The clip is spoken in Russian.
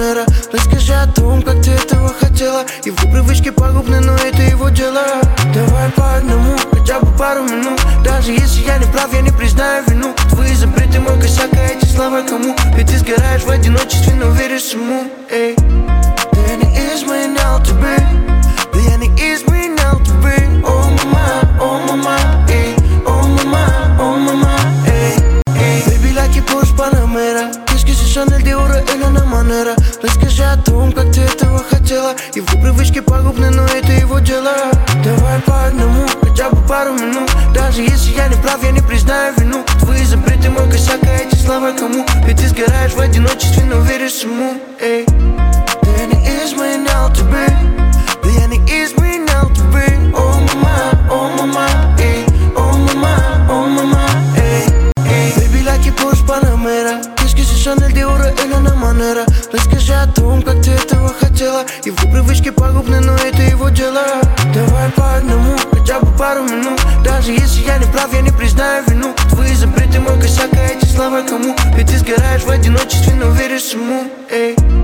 манера. Расскажи о том, как ты этого хотела. Его привычки пагубны, но это его дело. Давай по одному, хотя бы пару минут. Даже если я не прав, я не признаю вину. Твои запреты мой косяк, а эти слова кому? Ведь ты сгораешь в одиночестве, но веришь всему. Эй, ты не изменял тебе, да я не изменял тебе. О мама, эй, о мама, эй, эй. Baby, like you Porsche Panamera. Вискиси, Шанель, Диора или на манера. Расскажи о том, как ты этого хотела. Его привычки пагубны, но это его дело. Давай по одному, хотя бы пару минут. Даже если я не прав, я не признаю вину. Твои запреты мой косяк, а эти слова кому? Ведь ты сгораешь в одиночестве, но веришь всему. Эй, ты не изменял тебе, да я не изменял тебе. О мама, эй, о мама, эй, эй. Baby, like you Porsche Panamera. Вискиси, Шанель, Диора или на манера. Расскажи о том, как ты этого хотела. Его привычки пагубны, но это его дело. Давай по одному, хотя бы пару минут. Даже если я не прав, я не признаю вину. Твои запреты мой косяк, а эти слова кому? Ведь ты сгораешь в одиночестве, но веришь всему. Эй.